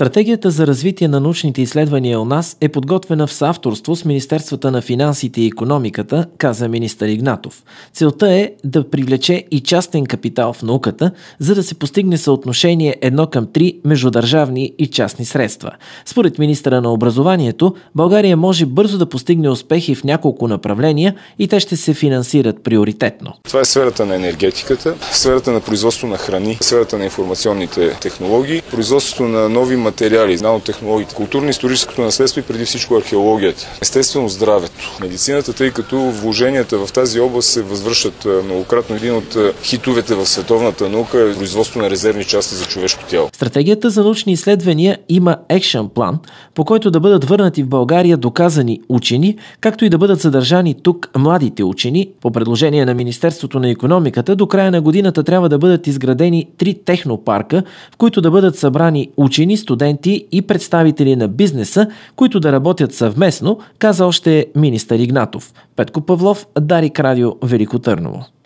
Стратегията за развитие на научните изследвания у нас е подготвена в съавторство с Министерствата на финансите и икономиката, каза министър Игнатов. Целта е да привлече и частен капитал в науката, за да се постигне съотношение 1:3 между държавни и частни средства. Според министъра на образованието, България може бързо да постигне успехи в няколко направления и те ще се финансират приоритетно. Това е сферата на енергетиката, сферата на производство на храни, сферата на информационните технологии, производството на нови материали, нанотехнологиите, културно-историческото наследство и преди всичко археологията. Естествено здравето. Медицината, тъй като вложенията в тази област се възвръщат многократно. Един от хитовете в световната наука е производство на резервни части за човешко тяло. Стратегията за научни изследвания има екшън план, по който да бъдат върнати в България доказани учени, както и да бъдат задържани тук младите учени. По предложение на Министерството на икономиката, до края на годината трябва да бъдат изградени 3 технопарка, в които да бъдат събрани учени, студенти и представители на бизнеса, които да работят съвместно, каза още министър Игнатов. Петко Павлов, Дарик Радио, Велико Търново.